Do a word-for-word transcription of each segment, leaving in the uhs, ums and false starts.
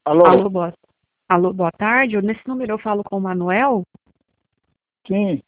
Alô? Alô, boa, alô, boa tarde. Nesse número eu falo com o Manuel? Sim,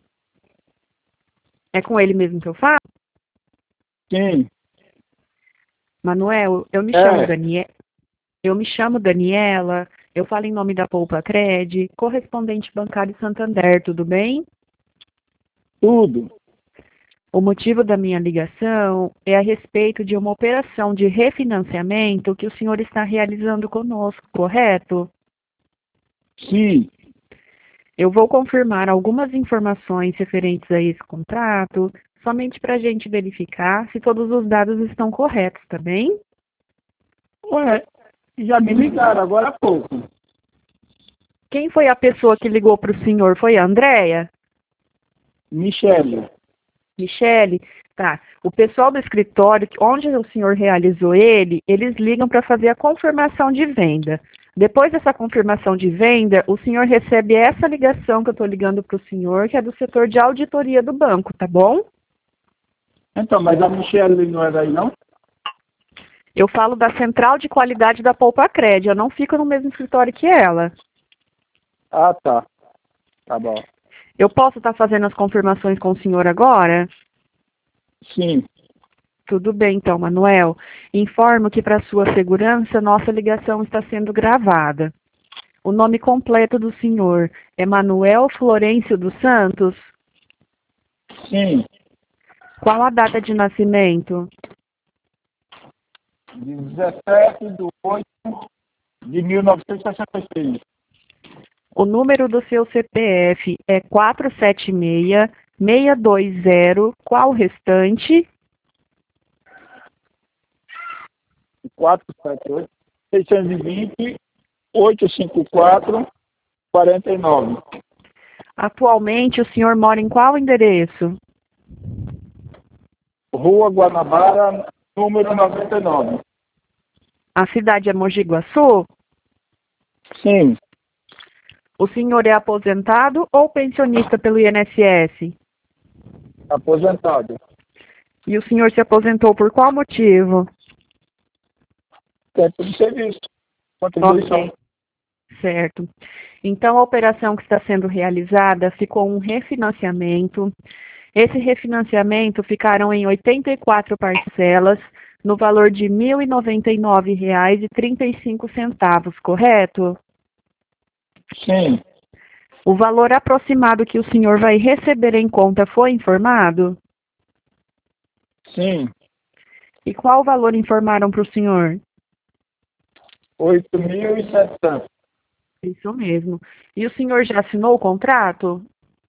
É com ele mesmo que eu falo? sim. Manuel, eu me chamo É, Daniela, eu me chamo Daniela, eu falo em nome da Poupa Cred, correspondente bancário Santander, tudo bem? tudo. O motivo da minha ligação é a respeito de uma operação de refinanciamento que o senhor está realizando conosco, correto? Sim. Eu vou confirmar algumas informações referentes a esse contrato, somente para a gente verificar se todos os dados estão corretos, tá bem? Ué, já me ligaram agora há pouco. Quem foi a pessoa que ligou para o senhor? Foi a Andréia? Michele. Michele? Tá. O pessoal do escritório, onde o senhor realizou ele, eles ligam para fazer a confirmação de venda. Depois dessa confirmação de venda, o senhor recebe essa ligação que eu estou ligando para o senhor, que é do setor de auditoria do banco, tá bom? Então, mas a Michele não é daí, não? Eu falo da central de qualidade da Poupa Cred, eu não fico no mesmo escritório que ela. Ah, tá. Tá bom. Eu posso estar fazendo as confirmações com o senhor agora? Sim. Tudo bem, então, Manuel. Informo que, para sua segurança, nossa ligação está sendo gravada. O nome completo do senhor é Manuel Florencio dos Santos? Sim. Qual a data de nascimento? dezessete de oito de mil novecentos e sessenta e seis. O número do seu C P F é quatro sete seis, seis dois zero. Qual o restante? quatro sete oito, seiscentos e vinte, oitocentos e cinquenta e quatro, quarenta e nove. Atualmente, o senhor mora em qual endereço? Rua Guanabara, número noventa e nove. A cidade é Mogi Guaçu? Sim. O senhor é aposentado ou pensionista pelo I N S S? Aposentado. E o senhor se aposentou por qual motivo? Tempo de serviço. Contribuição. Ok, certo. Então, a operação que está sendo realizada ficou um refinanciamento. Esse refinanciamento ficaram em oitenta e quatro parcelas, no valor de mil e noventa e nove reais e trinta e cinco centavos, correto? Sim. O valor aproximado que o senhor vai receber em conta foi informado? Sim. E qual valor informaram para o senhor? oito mil e setecentos. Isso mesmo. E o senhor já assinou o contrato?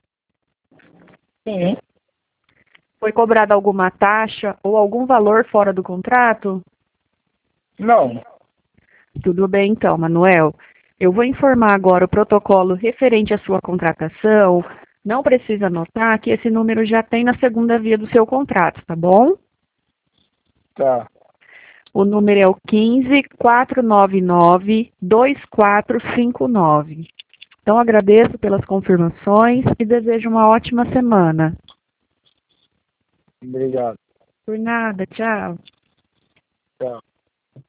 Sim. Foi cobrada alguma taxa ou algum valor fora do contrato? Não. Tudo bem, então, Manuel. Eu vou informar agora o protocolo referente à sua contratação. Não precisa anotar que esse número já tem na segunda via do seu contrato, tá bom? Tá. O número é o quinze, quatrocentos e noventa e nove, vinte e quatro cinquenta e nove. Então, agradeço pelas confirmações e desejo uma ótima semana. Obrigado. Por nada, tchau. Tchau.